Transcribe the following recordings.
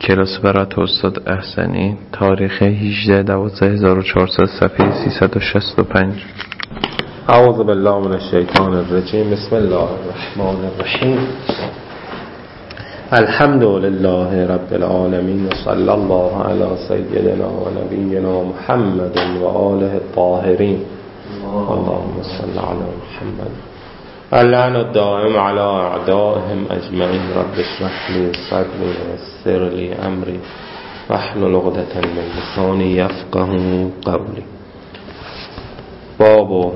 کلاس برات استاد احسنی، تاریخ 18/12/1400، صفحه 365. اعوذ بالله من الشیطان الرجیم. بسم الله الرحمن الرحیم. الحمد لله رب العالمین و صلی الله علی سیدنا و نبینا محمد و آله الطاهرین. اللهم صل علی محمد. اللعن الدائم على اعدائهم اجمعین. رب اشرح لی صدری ویسر لی امری واحلل عقدة من لسانی یفقهوا قولی. باب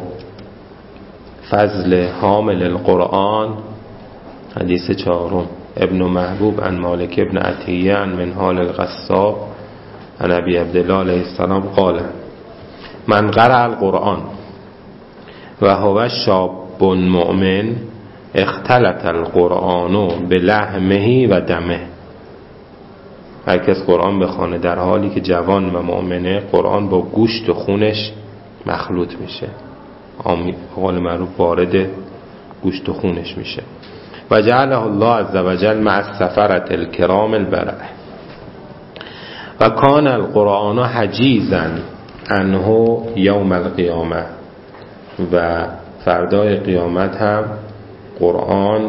فضل حامل القرآن. حدیث 4. ابن محبوب عن مالک ابن عطیه عن منهال القصاب عن ابی عبدالله علیه السلام قال من قرأ القرآن و هو شاب مؤمن اختلط القرآن بلحمه و دمه. هر کس قرآن بخونه در حالی که جوان و مؤمنه، قرآن با گوشت و خونش مخلوط میشه، قول معروف وارد گوشت و خونش میشه. و جعله الله عزوجل مع السفرة الكرام البررة و کان القرآن حجیزا عنه یوم القیامه. و فردای قیامت هم قرآن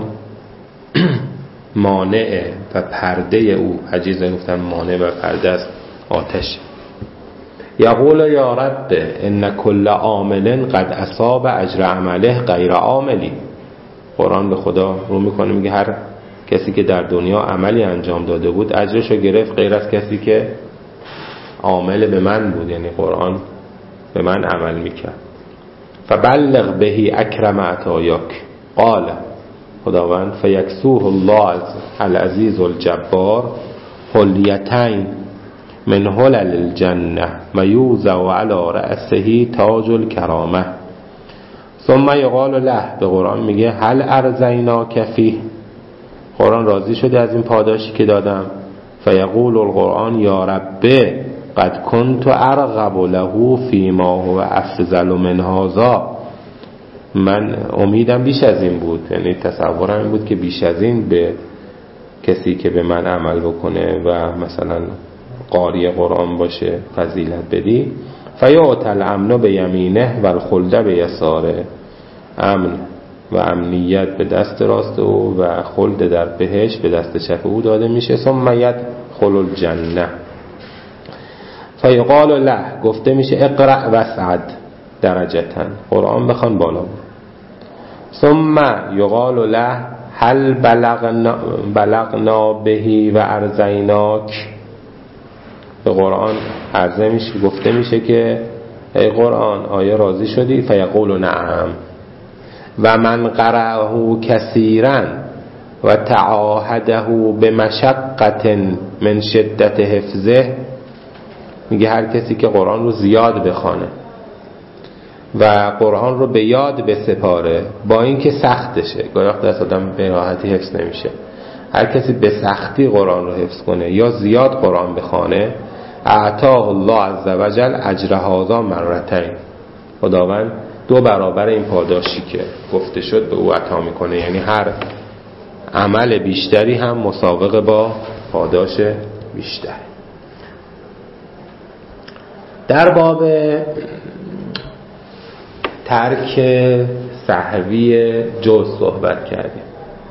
مانع و پرده او، حجیز گفتن مانع و پرده از آتش. یقول یا رب ان کل عامل قد اصاب اجر عمله غیر عاملی. قرآن به خدا رو میکنه، میگه هر کسی که در دنیا عملی انجام داده بود اجرشو گرفت، غیر از کسی که عامل به من بود، یعنی قرآن به من عمل میکرد. فبلغ بهی اکرم عطایاک. قال خداوند فیکسوه الله العزیز الجبار حلیتین من حلل الجنه و یوضع علی رأسه تاج الکرامه. ثم یقال له، به قرآن میگه هل ارضیناک فیه، قرآن راضی شده از این پاداشی که دادم؟ فیقول القرآن یا رب قد کنت ارغب له فیما هو افضل من هذا. من امیدم بیش از این بود، یعنی تصورم این بود که بیش از این به کسی که به من عمل بکنه و مثلا قاری قرآن باشه فضیلت بدی. فیعطی الامن به یمینه و الخلد به یساره. امن و امنیت به دست راست او و خلد در بهشت به دست چپ او داده میشه. ثم یدخل الجنه. فیقال له، گفته میشه اقرأ واسعد درجتن، قرآن بخوان بالا. ثم یقال له هل بلغنا بهی و ارضیناک، به قرآن عرضه میشه، گفته میشه که ای قرآن آیا راضی شدی؟ فیقول نعم. و من قرأه کثیرا و تعاهده بمشقت من شدت حفظه، میگه هر کسی که قرآن رو زیاد بخونه و قرآن رو به یاد بسپاره، با این که سختشه، گاهی وقت دست آدم به راحتی حفظ نمیشه، هر کسی به سختی قرآن رو حفظ کنه یا زیاد قرآن بخونه، اعطاه الله عزوجل اجر هذا مرتين، خداوند 2 برابر این پاداشی که گفته شد به او عطا میکنه، یعنی هر عمل بیشتری هم مسابقه با پاداش بیشتر. در باب ترک سهوی جز صحبت کردیم.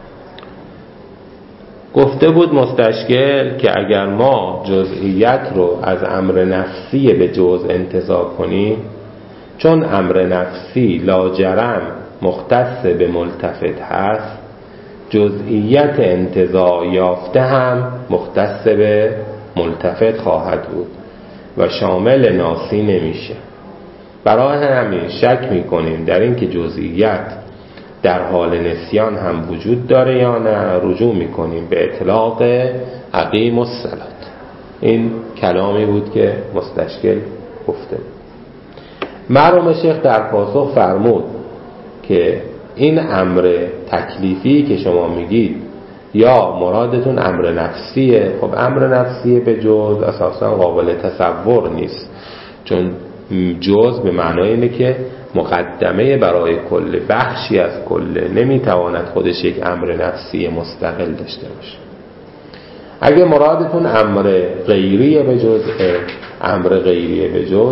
گفته بود مستشکل که اگر ما جزئیت رو از امر نفسی به جز انتزاع کنیم، چون امر نفسی لاجرم مختص به ملتفت هست، جزئیت انتزاع یافته هم مختص به ملتفت خواهد بود و شامل ناسی نمیشه. برای همین شک میکنیم در این که جزئیت در حال نسیان هم وجود داره یا نه، رجوع میکنیم به اطلاق اقیم الصلاة. این کلامی بود که مستشکل گفته. مرحوم شیخ در پاسخ فرمود که این امر تکلیفی که شما میگید یا مرادتون امر نفسیه، خب امر نفسیه به جز اساسا قابل تصور نیست، چون جز به معنای اینه که مقدمه برای کل، بخشی از کل، نمیتواند خودش یک امر نفسی مستقل داشته باشه. اگه مرادتون امر غیریه به جز، امر غیریه به جز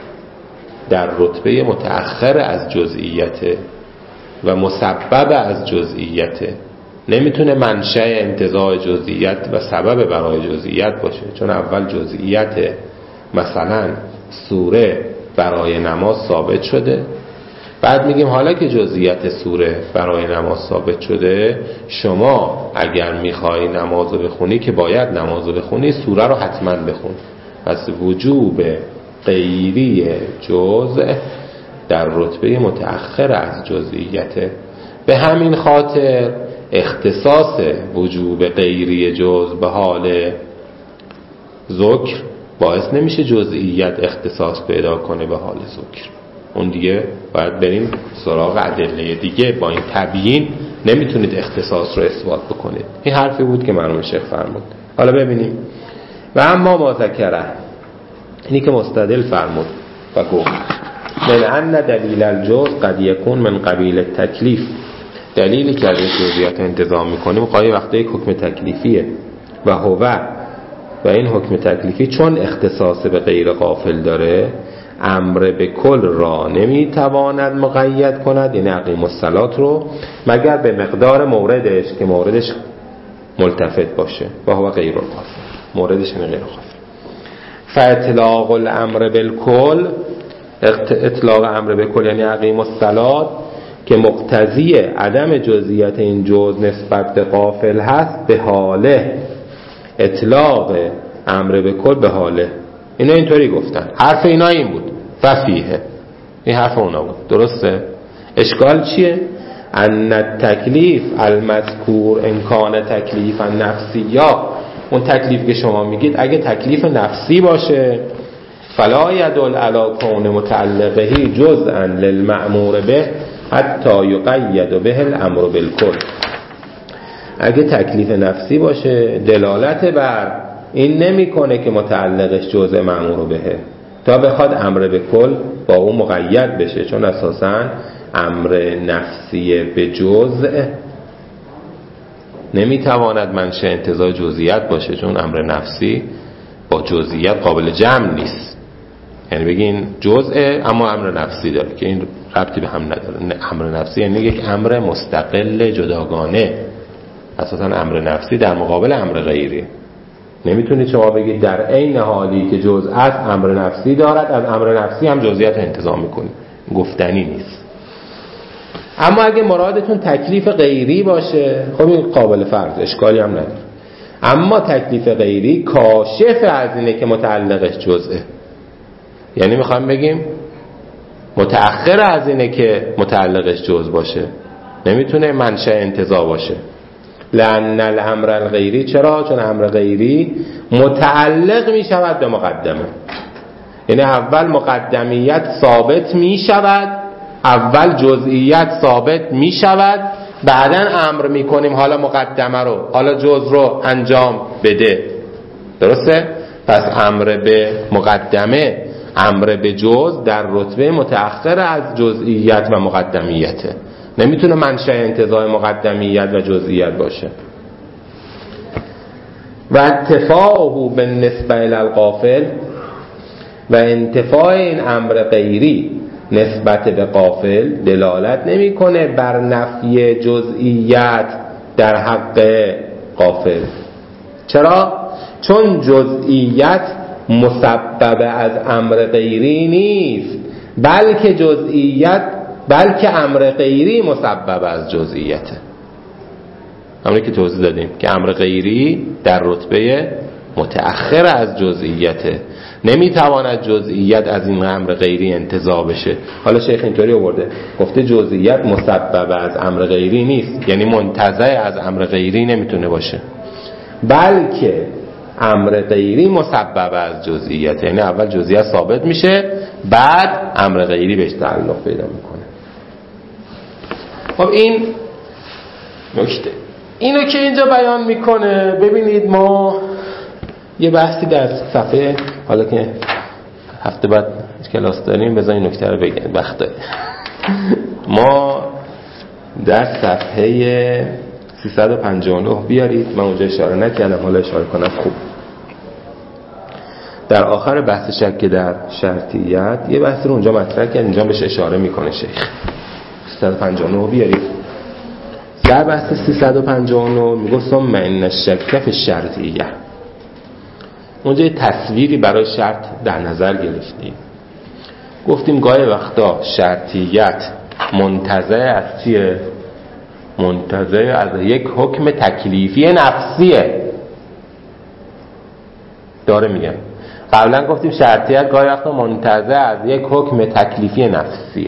در رتبه متأخر از جزئیته و مسبب از جزئیته، نمیتونه منشأ انتزاع جزئیت و سبب برای جزئیت باشه، چون اول جزئیت مثلا سوره برای نماز ثابت شده، بعد میگیم حالا که جزئیت سوره برای نماز ثابت شده، شما اگر میخوای نماز رو بخونی که باید نماز رو بخونی، سوره رو حتما بخون. پس وجوب غیری جزء در رتبه متأخر از جزئیته. به همین خاطر اختصاص وجوب غیری جزء به حال ذکر باعث نمیشه جزئیت اختصاص پیدا کنه به حال ذکر. اون دیگه باید بریم سراغ ادله دیگه. با این تبیین نمیتونید اختصاص رو اثبات بکنید. این حرفی بود که مرحوم شیخ فرمود. حالا ببینیم و اما ما ذکره، اینی که مستدل فرمود و گفت من ان دلیل الجزء قد یکون من قبیل تکلیف، دلیلی که از جزئیات انتظام میکنیم قای وقتی حکم تکلیفیه و هو، و این حکم تکلیفی چون اختصاص به غیر غافل داره، امر به کل را نمیتواند مقید کند، یعنی اقیم الصلات رو، مگر به مقدار موردش که موردش ملتفت باشه و هو غیر غافل، موردش غیر غافل. فاطلاق الامر بالکل، اطلاق امر به کل یعنی اقیم الصلات که مقتضی عدم جزئیت این جزء نسبت به غافل هست، به حاله اطلاق امر به کل به حاله. اینا اینطوری گفتن، حرف اینا این بود ففیه، این حرف اونا بود، درسته؟ اشکال چیه؟ ان التکلیف المذکور امکان تکلیف نفسی، یا اون تکلیف که شما میگید اگه تکلیف نفسی باشه، فلا یدل علی کون متعلقه جزءا للمأمور به حتی یقید به الامر بالکل. اگه تکلیف نفسی باشه دلالت بر این نمیکنه که متعلقش جزء مأمور بهه تا بخواد امر به کل با اون مقید بشه، چون اساساً امر نفسی به جزء نمیتواند منشأ انتزاع جزئیات باشه، چون امر نفسی با جزئیات قابل جمع نیست. یعنی بگین جزء اما امر نفسی داره که این ربطی به هم نداره. امر نفسی یعنی یک امر مستقل جداگانه، اساساً امر نفسی در مقابل امر غیری. نمیتونید شما بگید در عین حالی که جزء است امر نفسی دارد، از امر نفسی هم جزئیات انتزاع میکنید، گفتنی نیست. اما اگه مرادتون تکلیف غیری باشه، خب این قابل فرض، اشکالی هم نداره. اما تکلیف غیری کاشف از اینه که متعلقش جزئه، یعنی میخوایم بگیم متأخر از اینه که متعلقش جزء باشه، نمیتونه منشأ انتزاع باشه. لأن الامر الغیری، چرا؟ چون امر غیری متعلق میشود به مقدمه، یعنی اول مقدمیت ثابت میشود، اول جزئیت ثابت میشود، بعدن امر میکنیم حالا مقدمه رو، حالا جزء رو انجام بده. درسته؟ پس امر به مقدمه، امر به جزء در رتبه متأخر از جزئیت و مقدمیته، نمیتونه منشأ انتزاع مقدمیت و جزئیت باشه. و انتفاعه بالنسبه الی الغافل، و انتفاع این امر غیری نسبت به غافل دلالت نمیکنه بر نفی جزئیت در حق غافل. چرا؟ چون جزئیت مسبب از امر غیری نیست، بلکه امر غیری مسبب از جزئیته. همونی که توضیح دادیم که امر غیری در رتبه متأخر از جزئیته، نمیتواند جزئیت از این امر غیری انتزاع بشه. حالا شیخ اینطوری آورده، گفته جزئیت مسبب از امر غیری نیست، یعنی منتزع از امر غیری نمیتونه باشه، بلکه امر غیری مسبب از جزئیت، یعنی اول جزئیت ثابت میشه بعد امر غیری بهش تعلق پیدا میکنه. خب این نکته، اینو که اینجا بیان میکنه. ببینید ما یه بحثی در صفحه، حالا که هفته بعد کلاس داریم بذار این نکته رو بگم وقت داریم. ما در صفحه 359 بیارید. من اونجا اشاره نکردم، حالا اشاره کنم خوب. در آخر بحث شک در شرطیت یه بحث رو اونجا مطرح کرد، اینجا بهش اشاره میکنه شیخ. 359 بیارید. در بحث 359 میگه ثم ان الشک فی الشرطیه. اونجا یه تصویری برای شرط در نظر گرفتیم. گفتیم گاهی وقتا شرطیت منتزع از چیه؟ منتزع از یک حکم تکلیفی نفسیه. داره میگم قبلا گفتیم شرطیت گاهی وقتا منتزع از یک حکم تکلیفی نفسیه.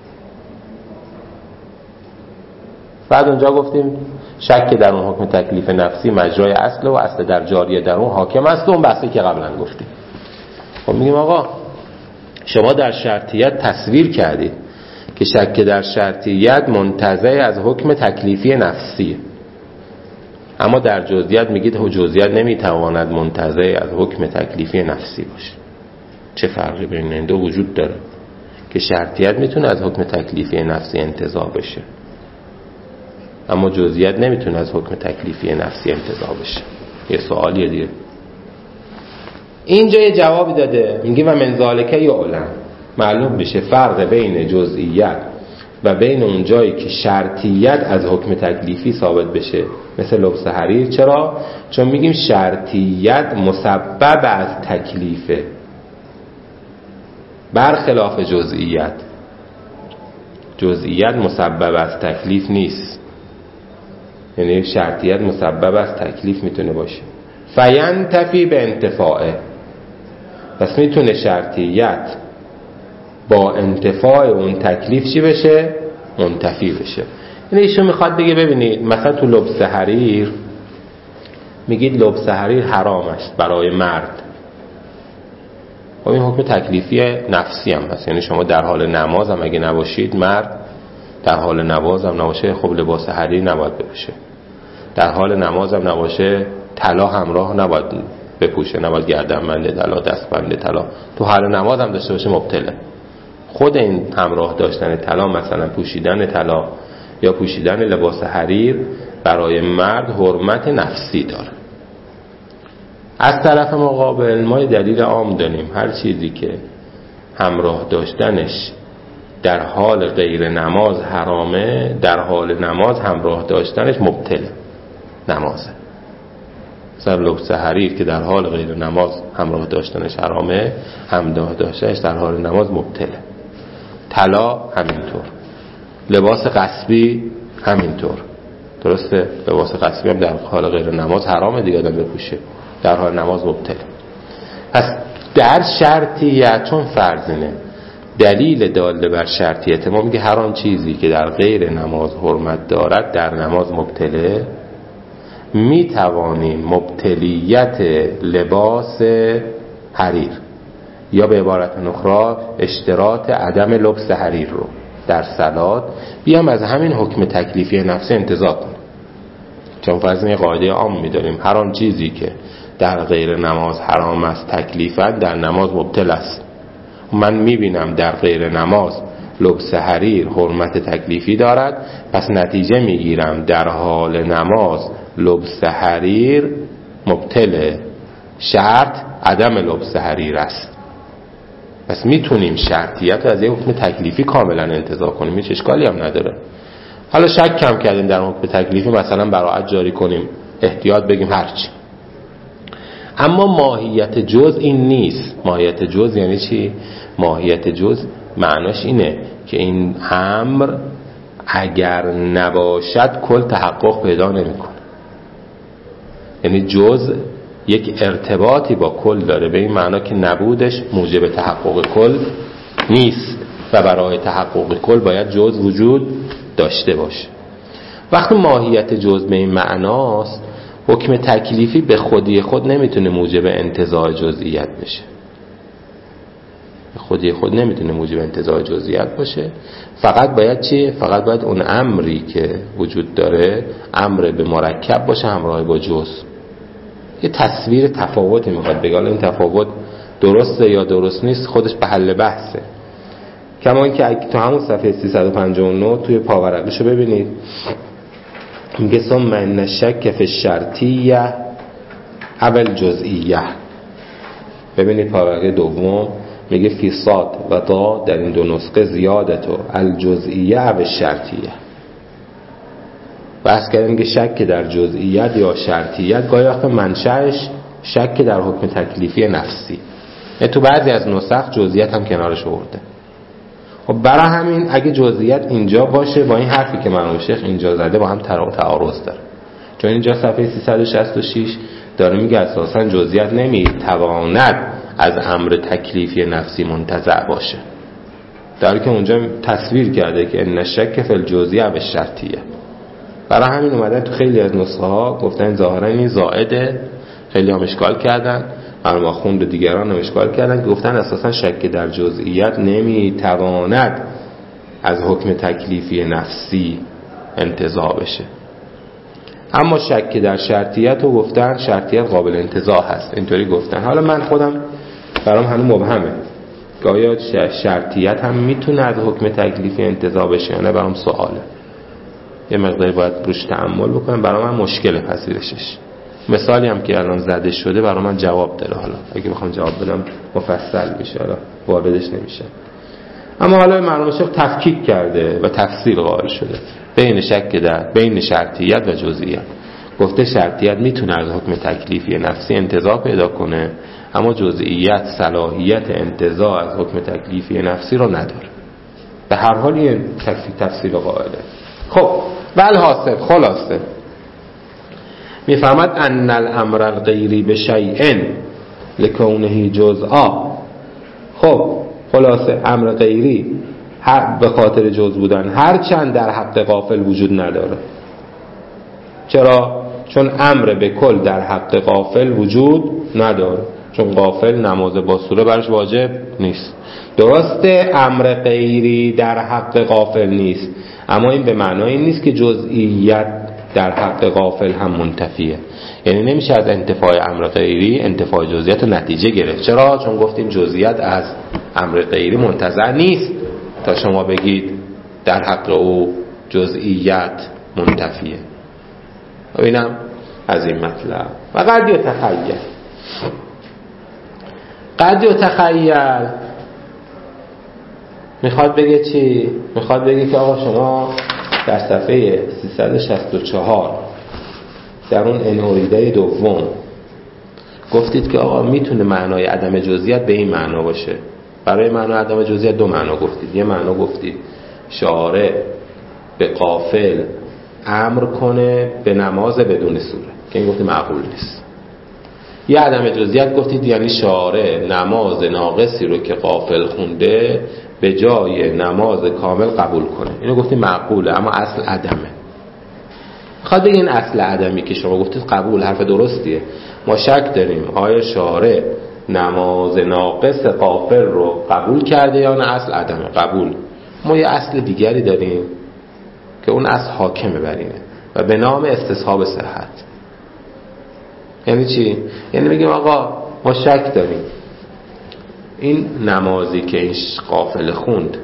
بعد اونجا گفتیم شک در اون حکم تکلیف نفسی مجرای اصل و اصل در جاریه در اون حاکم است و اون بحثی که قبلا گفتیم. خب میگیم آقا شما در شرطیت تصویر کردید که شک در شرطیت منتزع از حکم تکلیفی نفسیه، اما در جزئیات میگید جزئیات نمیتواند منتزع از حکم تکلیفی نفسی باشه. چه فرقی بین این دو وجود داره که شرطیت میتونه از حکم تکلیفی نفسی انتزاع بشه اما جزئیات نمیتونه از حکم تکلیفی نفسی انتزاع بشه؟ یه سوالیه دیگه. اینجا یه جوابی داده، میگه و من ذالک یعلم، معلوم بشه فرق بین جزئیات و بین اون جایی که شرطیت از حکم تکلیفی ثابت بشه، مثل لبس حریر. چرا؟ چون میگیم شرطیت مسبب از تکلیفه، برخلاف جزئیات. جزئیات مسبب از تکلیف نیست، یعنی شرطیت مسبب از تکلیف میتونه باشه. فینتفی به انتفاعه، پس میتونه شرطیت با انتفاع اون تکلیف چی بشه؟ منتفی بشه. یعنی ایشون میخواد بگه ببینید مثلا تو لبس حریر میگید لبس حریر حرام است برای مرد، خب این حکم تکلیفی نفسی هم هست. یعنی شما در حال نماز هم اگه نباشید، مرد در حال نماز هم نباشه، خب لباس حریر نباید بپوشه. در حال نماز هم نباشه، طلا همراه نباید بپوشه، نباید گردنبند طلا، دستبند طلا. تو حال نماز هم داشته باشه مبتله. خود این همراه داشتن طلا، مثلا پوشیدن طلا یا پوشیدن لباس حریر، برای مرد حرمت نفسی داره. از طرف مقابل ما دلیل عام داریم، هر چیزی که همراه داشتنش در حال غیر نماز حرامه، در حال نماز همراه داشتنش مبتله نمازه. مثلا لبس حریر که در حال غیر نماز همراه داشتنش حرامه، همراه داشتنش در حال نماز مبتله. طلا همینطور، لباس قصبی همینطور. درسته؟ لباس قصبی هم در حال غیر نماز حرامه دیگه آدم بپوشه، در حال نماز مبتله. پس در شرطیت چون فرضینه دلیل داله بر شرطیت ما میگه هر آن چیزی که در غیر نماز حرمت دارد در نماز مبتله، میتوانیم مبتلیت لباس حریر یا به عبارت اخرى اشتراط عدم لبس حریر رو در صلات بیام از همین حکم تکلیفی نفسی انتزاع کنیم. چون فرضاً قاعده عام می‌داریم هر آن چیزی که در غیر نماز حرام است تکلیفاً در نماز مبتل است. من می‌بینم در غیر نماز لبس حریر حرمت تکلیفی دارد، پس نتیجه می‌گیرم در حال نماز لبس حریر مبتل، شرط عدم لبس حریر است. پس میتونیم شرطیت رو از یک حکم تکلیفی کاملا انتزاع کنیم، هیچ اشکالی هم نداره. حالا شک کم کردیم در حکم تکلیفی، مثلا براعت جاری کنیم، احتیاط بگیم هرچی. اما ماهیت جز این نیست. ماهیت جز یعنی چی؟ ماهیت جز معناش اینه که این امر اگر نباشد کل تحقق پیدا نمیکنه. یعنی جز یک ارتباطی با کل داره، به این معنا که نبودش موجب تحقق کل نیست و برای تحقق کل باید جز وجود داشته باشه. وقتی ماهیت جز به این معناست، حکم تکلیفی به خودی خود نمیتونه موجب انتزاع جزئیات بشه. به خودی خود نمیتونه موجب انتزاع جزئیات باشه. فقط باید چی؟ فقط باید اون امری که وجود داره امر به مرکب باشه همراه با جز. یه تصویر تفاوتی میخواد بگه. این تفاوت درسته یا درست نیست خودش به حل بحثه. کما اینکه تو همون صفحه 359 توی پاورقیشو ببینید میگه ثم ان الشک فی الشرطیه اول جزئیه. ببینید پاراگراف دوم میگه فی صاد و دا در این دو نسخه زیادتو الجزئیه اول شرطیه. بحث کردن میگه شک در جزئیت یا شرطیت گاهی وقتا منشأش شک در حکم تکلیفی نفسی. تو بعضی از نسخ جزئیت هم کنارش آورده. خب برای همین اگه جزئیت اینجا باشه با این حرفی که مرحوم شیخ اینجا زده با هم تعارض داره. چون اینجا صفحه 366 داره میگه اساسا جزئیت نمیتواند از امر تکلیفی نفسی منتزع باشه، در که اونجا تصویر کرده که ان الشک فی الجزئیه و الشرطیه. برای همین اومدن تو خیلی از نسخه ها گفتن ظاهرا این زائده، خیلی هم اشکال کردن، مرحوم آخوند و دیگران هم اشکال کردن که گفتن اساسا شک در جزئیت نمیتواند از حکم تکلیفی نفسی انتزاع بشه، اما شک در شرطیت رو گفتن شرطیت قابل انتزاع هست، اینطوری گفتن. حالا من خودم برام هنوز مبهمه که آیا شرطیت هم میتونه از حکم تکلیفی انتزاع بشه یا نه، برام سواله. یه مقداری باید روش تأمل بکنم، برام من مشکل پذیرشش. مثالی هم که الان زده شده برام من جواب داره، حالا اگه بخوام جواب بدم مفصل میشه، حالا واردش نمیشه. اما حالا مرحوم شیخ تفکیک کرده و تفصیل قائل شده بین شرطیت و جزئیت. گفته شرطیت میتونه از حکم تکلیفی نفسی انتزاع پیدا کنه، اما جزئیت صلاحیت انتزاع از حکم تکلیفی نفسی رو نداره. به هر حال یه تفصیل قائله. خب والحاصل خلاصه میفهمد ان الامر الغیری بشیء لکونه جزءا. خب خلاصه امر غیری به خاطر جز بودن هرچند در حق غافل وجود نداره. چرا؟ چون امر به کل در حق غافل وجود نداره، چون غافل نماز با سوره برش واجب نیست. درسته امر غیری در حق غافل نیست، اما این به معنای نیست که جزئیت در حق غافل هم منتفیه. یعنی نمیشه از انتفاع امر غیری انتفاع جزئیت رو نتیجه گرفت. چرا؟ چون گفتیم جزئیت از امر غیری منتزع نیست تا شما بگید در حق او جزئیت منتفیه. ببینم از این مطلب. و قد یتخیل میخواد بگه چی؟ میخواد بگه که آقا شما در صفحه 364 در اون انوریده دوم گفتید که آقا میتونه معنای عدم جزئیت به این معنا باشه. برای معنای عدم جزئیت دو معنا گفتید. یه معنا گفتید شارع به غافل امر کنه به نماز بدون سوره، که این گفتید معقول نیست. یه عدم جزئیت گفتید یعنی شارع نماز ناقصی رو که غافل خونده به جای نماز کامل قبول کنه. اینو گفتید معقوله، اما اصل عدمه. خواهد بگین اصل عدمی که شما گفتید قبول، حرف درستیه. ما شک داریم آیا شارع نماز ناقص غافل رو قبول کرده یا نه اصل عدمه. قبول. ما یه اصل دیگری داریم که اون اصل حاکمه بر اینه و به نام استصحاب صحت. یعنی چی؟ یعنی میگیم آقا ما شک داریم این نمازی که این غافل خوند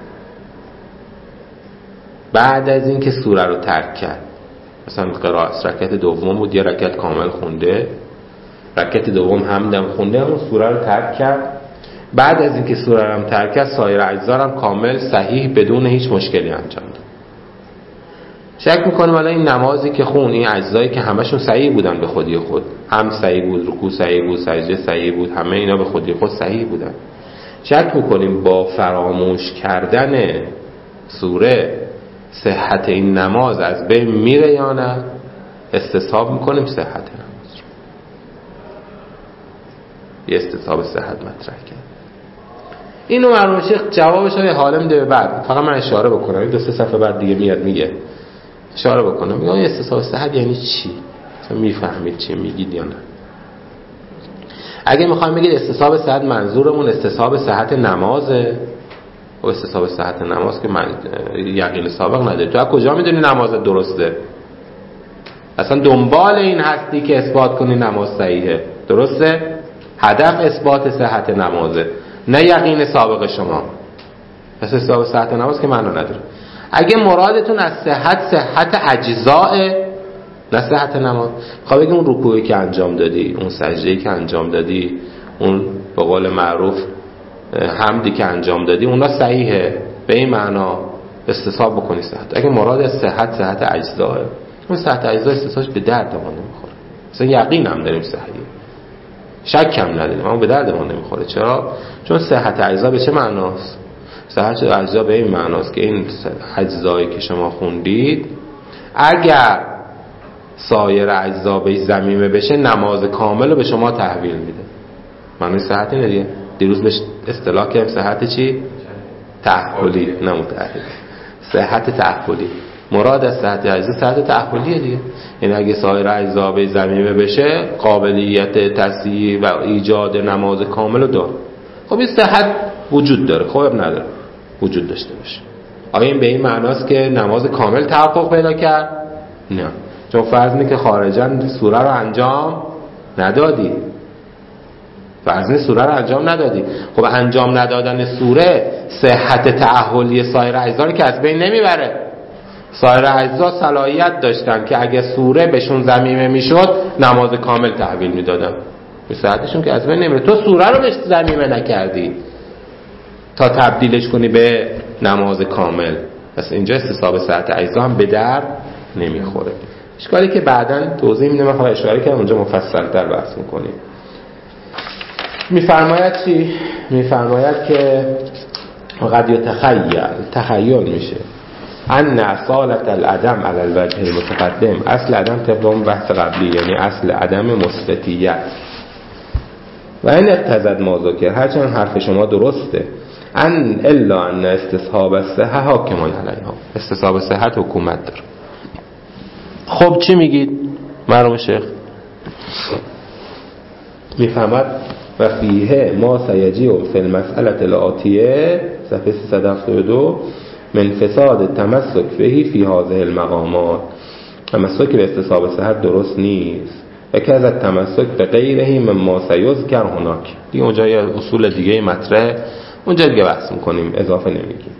بعد از این که سوره رو ترک کرد، مثلا قرائت رکعت دوم بود یه رکعت کامل خونده، رکعت دوم هم خونده اما سوره رو ترک کرد، بعد از این که سوره رو هم ترک کرد سایر اجزا هم کامل صحیح بدون هیچ مشکلی انجام داد. شک میکنم الان این نمازی که خون، این اجزایی که همشون صحیح بودن به خودی خود، هم صحیح بود، رکوع صحیح بود، سجده صحیح بود، همه اینا به خودی خود صحیح بودن. شک میکنیم با فراموش کردن سوره صحت این نماز از بین میره یا نه؟ استصحاب میکنیم صحت نماز رو. یه استصحاب صحت مطرح کرد. اینو مرحوم شیخ جوابش رو حالا میده به بعد. فقط من اشاره بکنم، این 2-3 صفحه بعد دیگه میاد میگه، اشاره بکنم میگه استصحاب صحت یعنی چی؟ مثلا میفهمید چی میگید یا نه؟ اگه میخوایم بگید استصحاب صحت منظورمون استصحاب صحت نمازه، و استصحاب صحت نماز که من یقین سابق نداره. تو از کجا میدونی نماز درسته؟ اصلا دنبال این هستی که اثبات کنی نماز صحیحه، درسته؟ هدف اثبات صحت نمازه، نه یقین سابق شما. پس استصحاب صحت نماز که معنا نداره. اگه مرادتون از صحت اجزاء، نه صحت نماز. خب بگیم اون رکوعی که انجام دادی، اون سجده‌ای که انجام دادی، اون به قول معروف حمدی که انجام دادی، اونا صحیحه، به این معنا استصحاب بکنی صحت. اگه مراد صحت اجزاه، اون صحت اجزا استصحابش به درد ما نمیخوره. مثلا یقین هم داریم صحیحه، شک هم نداریم، اما به درد ما نمیخوره. چرا؟ چون صحت اجزا به چه معناست؟ صحت اجزا به این معناست که این اجزایی که شما خوندید اگر سایر اجزا به ضمیمه بشه نماز کامل رو به شما تحویل میده. معنی صحت اینه دیگه. دیروز بهش اصطلاح کردیم صحت چی؟ تأهلی، نه متأهلی. صحت تأهلی. مراد از صحت اجزا صحت تأهلیه دیگه. یعنی اگه سایر اجزا به ضمیمه بشه قابلیت تصحیح و ایجاد نماز کامل رو داره. خب این صحت وجود داره، خب نداره وجود داشته باشه. آیا این به این معناست که نماز کامل تحقق پیدا کرد؟ نه، چون فرض اینه که خارجاً سوره رو انجام ندادی. فرض اینه سوره رو انجام ندادی. خب انجام ندادن سوره صحت تأهلی سایر اجزا رو که از بین نمیبره. سایر اجزا صلاحیت داشتن که اگه سوره بهشون ضمیمه میشد نماز کامل تحویل میدادن، به صحتشون که از بین نمیره. تو سوره رو بهش ضمیمه نکردی تا تبدیلش کنی به نماز کامل، پس اینجا استصحاب صحت اجزا هم به در نمیخوره. اشکالی که بعداً توضیح میدم، من اشاره کردم اونجا مفصل‌تر بحث میکنیم. میفرماید چی؟ میفرماید که قد تخیل میشه ان اصالت العدم علی الوجه المتقدم، اصل عدم طبق اون بحث قبلی، یعنی اصل عدم مثبتیت. و این اقتضت ما ذکر، هرچند حرف شما درسته، ان الا ان استصحاب الصحه حاکم علیها، استصحاب صحت حکومت داره. خب چی میگید مرحوم شیخ؟ میفهمد و فیه ما سیجیء فی المسئله الآتیه، صفحه 372، من فساد تمسک فیه فی هذه المقامات، تمسک به استصحاب صحت درست نیست و که از تمسک به غیره مما سیذکر هناک. دیگه اونجا یه اصول دیگه مطرح، اونجا دیگه بحث میکنیم، اضافه نمیگیم.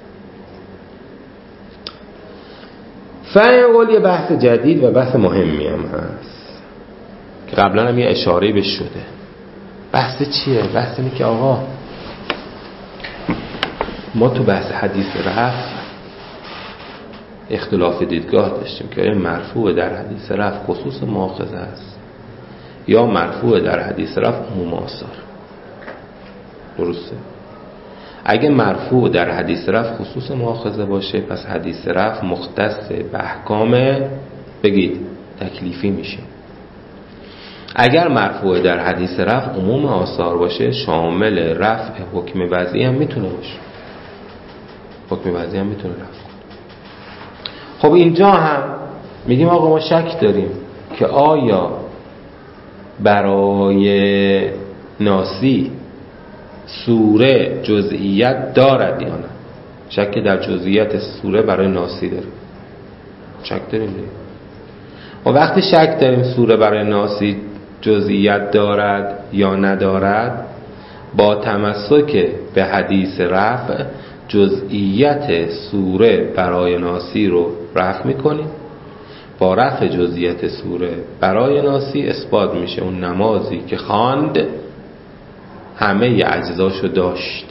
فرق قول یه بحث جدید و بحث مهمی هم هست که قبلا هم یه اشاره‌ای بهش شده. بحث چیه؟ بحث اینه که آقا ما تو بحث حدیث رفع اختلاف دیدگاه داشتیم که آیا مرفوع در حدیث رفع خصوص مؤاخذه است یا مرفوع در حدیث رفع عموم آثار. درسته؟ اگه مرفوع در حدیث رفع خصوص مؤاخذه باشه، پس حدیث رفع مختص به احکام بگید تکلیفی میشه. اگر مرفوع در حدیث رفع عموم آثار باشه، شامل رفع حکم وضعی هم میتونه باشه. حکم وضعی هم میتونه رفع کنه. خب اینجا هم میگیم آقا ما شک داریم که آیا برای ناسی سوره جزئیت دارد یا نه. شک در جزئیت سوره برای ناسی داره. شک داریم دیگه. و وقتی شک داریم سوره برای ناسی جزئیت دارد یا ندارد، با تمسک به حدیث رفع جزئیت سوره برای ناسی رو رفع میکنیم. با رفع جزئیت سوره برای ناسی اثبات میشه اون نمازی که خواند همه اجزاشو داشت.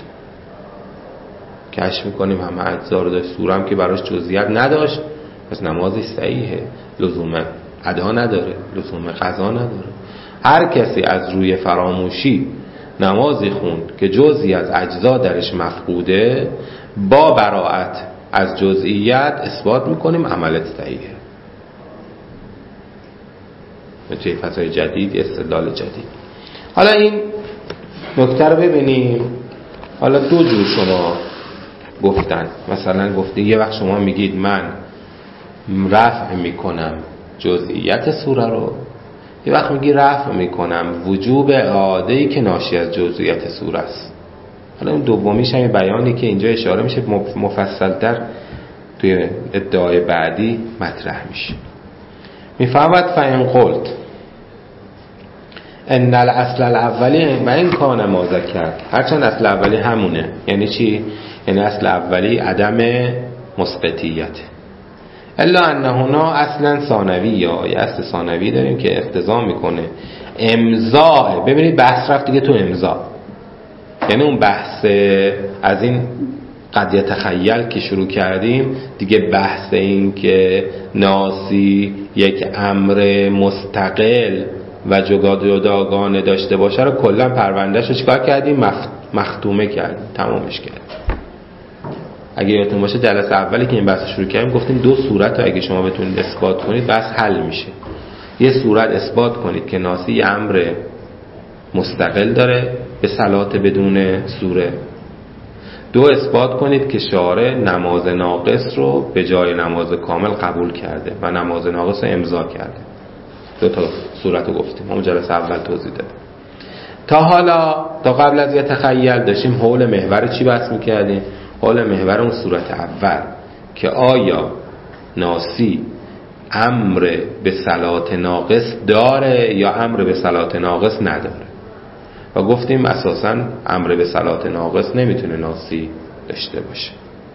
کشف میکنیم همه اجزا رو داشت. سوره هم که براش جزئیت نداشت، پس نمازی صحیحه، لزوم ادا نداره، لزوم قضا نداره. هر کسی از روی فراموشی نمازی خوند که جزئی از اجزا درش مفقوده، با براءت از جزئیات اثبات میکنیم عملت صحیحه. توی فضای جدید، استدلال جدید. حالا این نکته رو ببینیم. حالا دو جور شما گفتن، مثلا گفته یه وقت شما میگید من رفع میکنم جزئیات سوره رو، یه وقت میگی رفع میکنم وجوب اعاده‌ای که ناشی از جزئیات سوره است. حالا این دومیش هم بیانی که اینجا اشاره میشه مفصل‌تر توی ادعای بعدی مطرح میشه. میفهمد فإن قلت ان الاصل الاولی و این کان ما ذکر، هرچند اصل اولی همونه. یعنی چی؟ یعنی اصل اولی عدم مثبتیت، الا ان هنا اصلا ثانوی، یا یه اصل ثانوی داریم که اقتضا میکنه امضاء. ببینید بحث رفت دیگه تو امضاء، یعنی اون بحث از این قضیه تخیل که شروع کردیم دیگه، بحث این که ناسی یک امر مستقل و جداگانه داشته باشه رو کلا پروندهش رو چیکار کردیم؟ مختومه کردیم، تمامش کردیم. اگه یادتون باشه جلسه اولی که این بحث شروع کردیم گفتیم دو صورت رو اگه شما بتونید اثبات کنید بحث حل میشه. یه صورت اثبات کنید که ناسی یه امر مستقل داره به صلات بدون سوره. دو، اثبات کنید که شارع نماز ناقص رو به جای نماز کامل قبول کرده و نماز ناقص رو امضا کرده. دو تا صورت رو گفتیم، همون جلسه اول توضیح دادم. تا حالا تا قبل از یه تخیل داشتیم حول محور چی بحث میکردیم؟ حول محور اون صورت اول که آیا ناسی امر به صلات ناقص داره یا امر به صلات ناقص نداره، و گفتیم اساساً امر به صلات ناقص نمیتونه ناسی داشته باشه.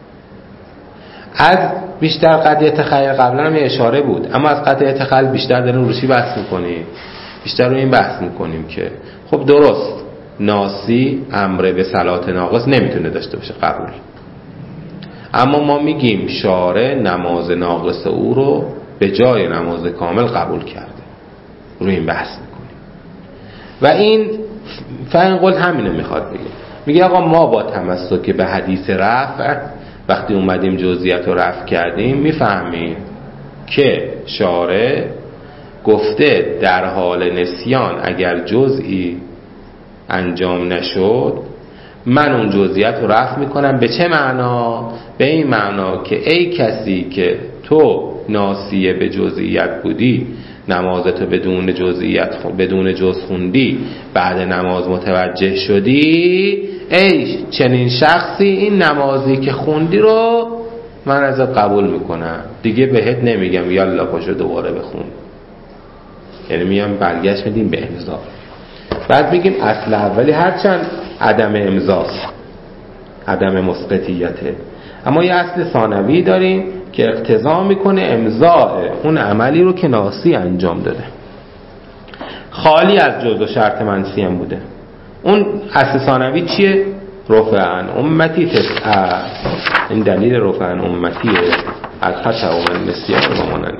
از بیشتر قضیه تخیل قبلا هم یه اشاره بود، اما از قضیه تخیل بیشتر داریم رو چی بحث میکنیم؟ بیشتر رو این بحث میکنیم که خب درست ناسی امر به صلات ناقص نمیتونه داشته باشه، قبول، اما ما میگیم شارع نماز ناقص او رو به جای نماز کامل قبول کرده، رو این بحث میکنیم. و این فعلا قول همینو میخواد بگه، میگه آقا ما با تمسک به حدیث رفع وقتی اومدیم جزئیات رو رفع کردیم میفهمیم که شارع گفته در حال نسیان اگر جزئی انجام نشد من اون جزئیات رو رفع میکنم. به چه معنا؟ به این معنا که ای کسی که تو ناسیه به جزئیات بودی، نمازتو بدون جزئیات بدون جز خوندی، بعد نماز متوجه شدی، ای چنین شخصی این نمازی که خوندی رو من ازت قبول میکنم، دیگه بهت نمیگم یالا پاشو دوباره بخون، یعنی میام برگشت میدیم به امضا. بعد میگیم اصل اولی هرچند عدم امضاست، عدم مسقطیته، اما یه اصل ثانوی داریم که اقتضا میکنه امضاء اون عملی رو که ناسی انجام داده، خالی از جزء و شرط منسی هم بوده. اون اصل ثانوی چیه؟ رفع عن امتی تسعه. این دلیل رفع عن امتیه، الخطأ و النسیان و ماننده.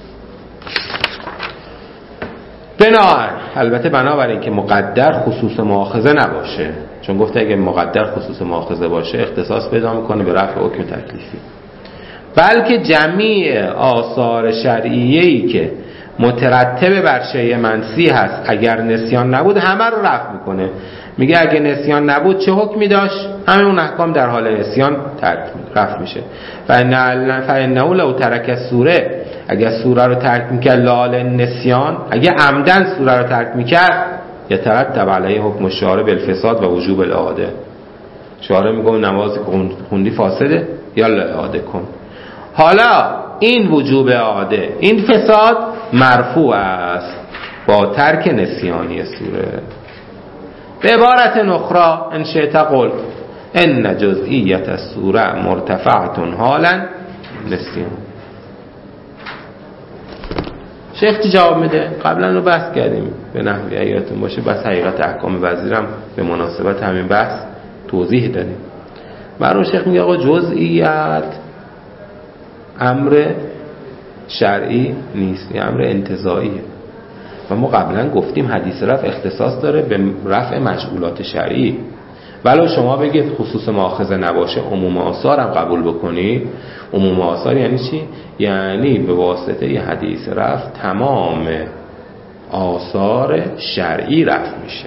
البته بنابراین که مقدر خصوص مؤاخذه نباشه، چون گفته اگه مقدر خصوص مؤاخذه باشه اختصاص پیدا میکنه به رفع حکم تکلیفی، بلکه جمیع آثار شرعیه‌ای که مترتب بر شیء منسی هست اگر نسیان نبود همه رو رفع میکنه. میگه اگه نسیان نبود چه حکمی داشت؟ همین اون احکام در حال نسیان رفع میشه. فإنه لو ترک السوره، اگه سوره رو ترک میکرد لال نسیان، اگه عمدن سوره رو ترک میکرد، یترتب علیه حکم الشارع بالفساد و وجوب الاعاده. شارع میگه نماز خوندی فاسده، یالا اعاده کن. حالا این وجوب اعاده، این فساد مرفوع است با ترک نسیانی سوره. به عبارت اخرى ان شئت قلت ان جزئیت السوره مرتفعه حالا نسیان. شیخ چی جواب میده؟ قبلا رو بحث کردیم به نحوی ایاتون باشه، بس حقیقت احکام وزیرم به مناسبت همین بحث توضیح دادیم. برای شیخ میگه آقا جزئیت امر شرعی نیست، این امر انتزاعیه، و ما قبلا گفتیم حدیث رفع اختصاص داره به رفع مجهولات شرعی. ولو شما بگید خصوص مؤاخذه نباشه عموم آثار هم قبول بکنید. عموم آثار یعنی چی؟ یعنی به واسطه ی حدیث رفع تمام آثار شرعی رفع میشه،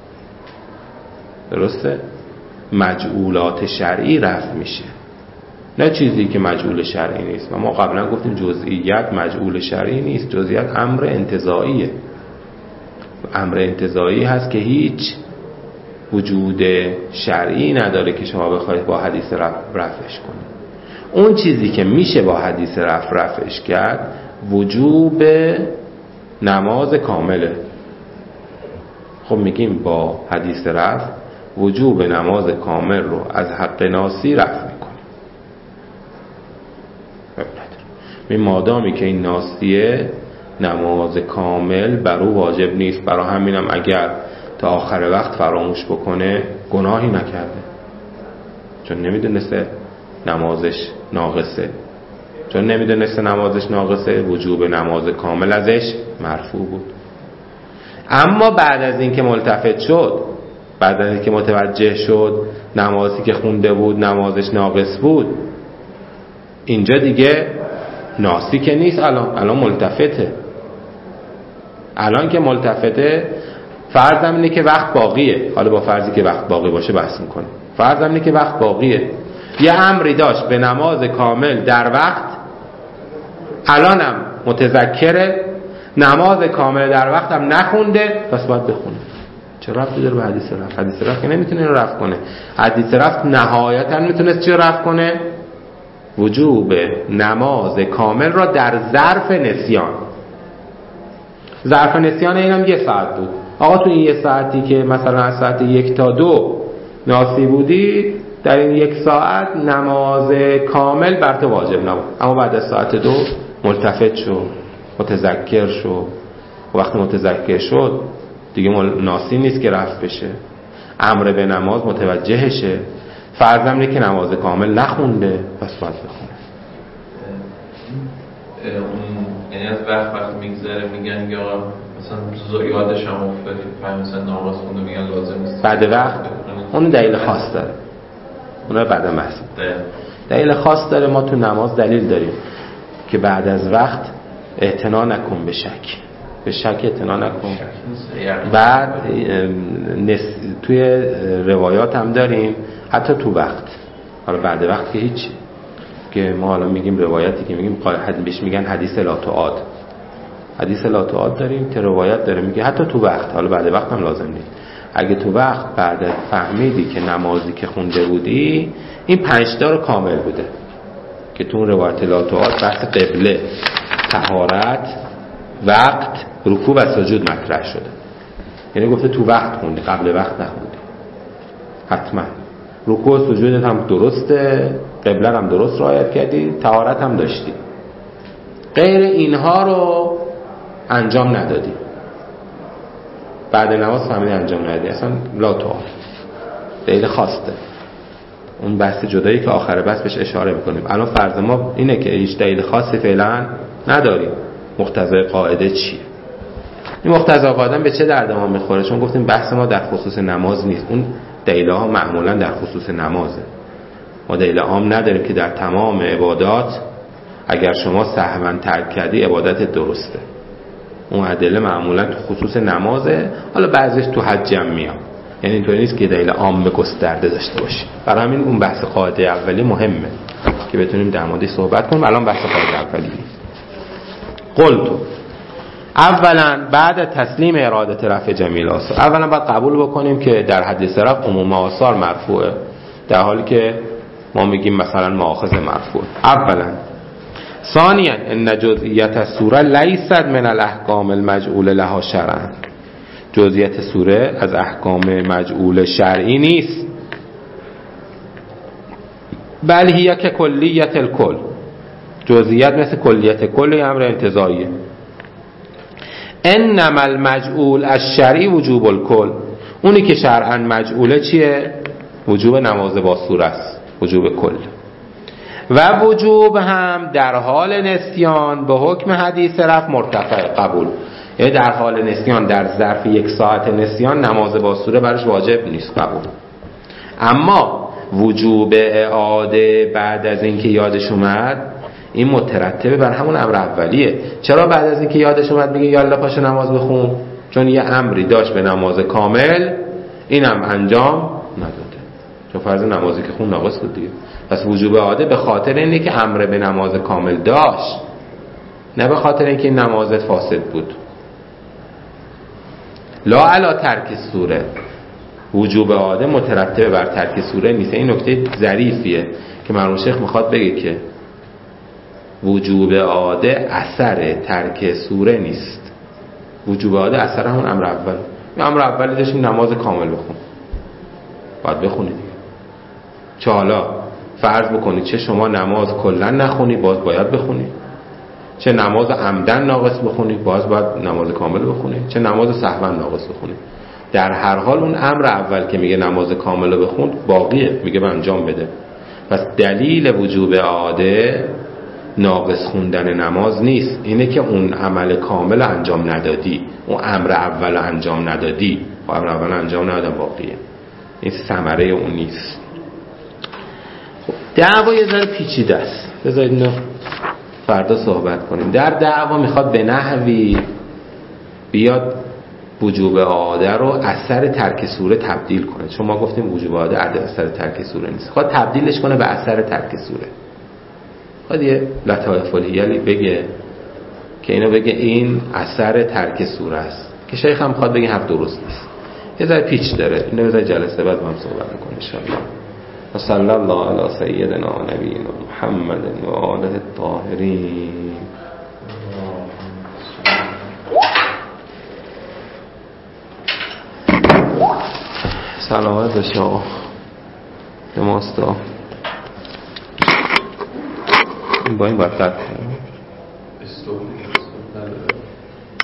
درسته؟ مجهولات شرعی رفع میشه، نه چیزی که مجهول شرعی نیست. و ما قبلا گفتیم جزئیات مجهول شرعی نیست، جزئیات امر انتزاعیه. امر انتزاعی هست که هیچ وجود شرعی نداره که شما بخواید با حدیث رفعش کنید. اون چیزی که میشه با حدیث رفعش کرد وجوب نماز کامله. خب میگیم با حدیث رفع وجوب نماز کامل رو از حق ناسی رفع میکنه. این مادامی که این ناسیه نماز کامل بر او واجب نیست. برای همینم اگر تا آخر وقت فراموش بکنه گناهی نکرده، چون نمیدونسته نمازش ناقصه. چون نمیدونسته نمازش ناقصه، وجوب نماز کامل ازش مرفوع بود. اما بعد از این که ملتفت شد، بعد از این که متوجه شد نمازی که خونده بود نمازش ناقص بود، اینجا دیگه ناسی که نیست، الان ملتفته. الان که ملتفته، فرضم اینه که وقت باقیه. حالا با فرضی که وقت باقی باشه بحث میکنه. فرضم اینه که وقت باقیه، یه امری داشت به نماز کامل در وقت، الانم متذکره، نماز کامل در وقت هم نخونده، پس باید بخونه. چه ربطی داره به حدیث رفت؟ حدیث رفت که نمیتونه این رو رفت کنه. حدیث رفت نهایتا میتونست چی رو رفت کنه؟ وجوب نماز کامل را در ظرف نسیان. ظرف نسیان اینم 1 ساعت بود. آقا تو این 1 ساعتی که مثلا از ساعت 1 تا 2 ناسی بودی، در این 1 ساعت نماز کامل بر تو واجب نبود، اما بعد از ساعت 2 ملتفت شد، متذکر شد. وقتی متذکر شد دیگه ناسی نیست که رفت بشه، امر به نماز متوجهشه. فرضم اینه که نماز کامل نخونده، پس باید بخونه. یعنی از وقت میگذره میگن یا مثلا یادش هم افتاد که مثلا نماز خونده، میگن لازم نیست بعد وقت. اون دلیل خاص داره، اون رو بعدا بحث می‌کنیم. دلیل خاص داره. ما تو نماز دلیل داریم که بعد از وقت اعتنا نکن به شک. به شک اعتنا نکن. بعد توی روایات هم داریم حتی تو وقت، حالا بعد وقت که هیچ، که ما حالا میگیم روایتی که میگیم بهش میگن حدیث لا تعاد. حدیث لا تعاد داریم که روایت داره میگه حتی تو وقت، حالا بعد وقت هم لازم نیست. اگه تو وقت بعد فهمیدی که نمازی که خونده بودی این 5 تا رو کامل بوده، که تو اون روایت لا تعاد بحث قبله، طهارت، وقت، رکوع و سجود مطرح شده. یعنی گفته تو وقت خوندی، قبل وقت نخوندی. حتما رکوع و سجودت هم درسته، قبله هم درست رعایت کردی، طهارت هم داشتی. غیر اینها رو انجام ندادی، بعد نماز فهمیدی انجام ندادی، اصلا لا تعال. دلیل خاصه. اون بحث جدایی که آخر بحث بهش اشاره میکنیم. الان فرض ما اینه که هیچ دلیل خاصی فعلا نداریم. مقتضای قاعده چیه؟ این مقتضای قاعده به چه درد ما میخوره؟ چون گفتیم بحث ما در خصوص نماز نیست، اون دلیل‌ها معمولا در خصوص نمازه. ما دلیل عام نداریم که در تمام عبادات اگر شما سهوا ترک کردی عبادت درسته. اون ادله معمولا تو خصوص نمازه. حالا بعضیش تو حج هم میاد، یعنی اینطوری نیست که دلیل عام گسترده داشته باشی. برای همین اون بحث قاعده اولی مهمه که بتونیم در موردش صحبت کنیم. الان بحث قاعده اولی قلت اولا بعد تسلیم اراده رفع جمیل آثار، اولا باید قبول بکنیم که در حدیث رفع عموم آثار مرفوعه، در حالی که ما میگیم مثلا مؤاخذ مرفوع. اولا. ثانیا ان جزئیات السوره لیست من الاحکام المجعول لها شرعا، جزئیات سوره از احکام مجعول شرعی نیست، بل هی که کلیت الکل، جزئیات مثل کلیت کل امر انتزاعیه. انما المجعول الشرعی وجوب الکل، اونی که شرعا مجعوله چیه؟ وجوب نماز با سوره است، وجوب کل. و وجوب هم در حال نسیان به حکم حدیث رفع مرتفع قبول، یعنی در حال نسیان در ظرف 1 ساعت نسیان نماز با سوره برش واجب نیست، قبول. اما وجوب اعاده بعد از اینکه یادش اومد این مترتبه بر همون امر اولیه. چرا بعد از اینکه یادش اومد میگه یالا پاشو نماز بخون؟ چون یه امری داشت به نماز کامل، اینم انجام نداده، چون فرض نمازی که خون ناقص بود دیگه. پس وجوب اعاده به خاطر اینه که امر به نماز کامل داشت، نه به خاطر اینکه این نمازت فاسد بود. لا علی ترک سوره، وجوب اعاده مترتبه بر ترک سوره نیست. این نکته ظریفیه که مرحوم شیخ میخواد بگه که وجوب اعاده اثر ترک سوره نیست. وجوب اعاده اثر همون امر اول. امر اولی داشتیم نماز کامل بخون، باید بخونی دیگه. چه حالا فرض بکنی چه شما نماز کلا نخونی باز باید بخونی، چه نماز عمدن ناقص بخونی باید نماز کامل بخونی، چه نماز سهوا ناقص بخونی. در هر حال اون امر اول که میگه نماز کامل رو بخون باقیه، میگه به انجام بده. پس دلیل وجوب اعاده ناقص خوندن نماز نیست، اینه که اون عمل کامل انجام ندادی، اون امر اول انجام ندادی، امر اول انجام ندادن باقیه. این ثمره اون نیست. خب دعوا یه ذره پیچیده است، بذارید اینو فردا صحبت کنیم. در دعوا میخواد به نحوی بیاد وجوب اعاده رو اثر ترک سوره تبدیل کنه، چون ما گفتیم وجوب اعاده اثر ترک سوره نیست، خواهد تبدیلش کنه به اثر ترک سوره. خواهد یه لطایف الحیلی بگه که اینو بگه این اثر ترک سوره است، که شیخ هم خواهد بگه حرف درست نیست. یه ذره پیچ داره، اینو بذار جلسه بعد با هم صحبت کنیم ان شاء الله. صلی الله علی سیدنا و نبینا محمد و آله الطاهرین. سلامت باشه آقا به ماستا با این باید قد کنیم.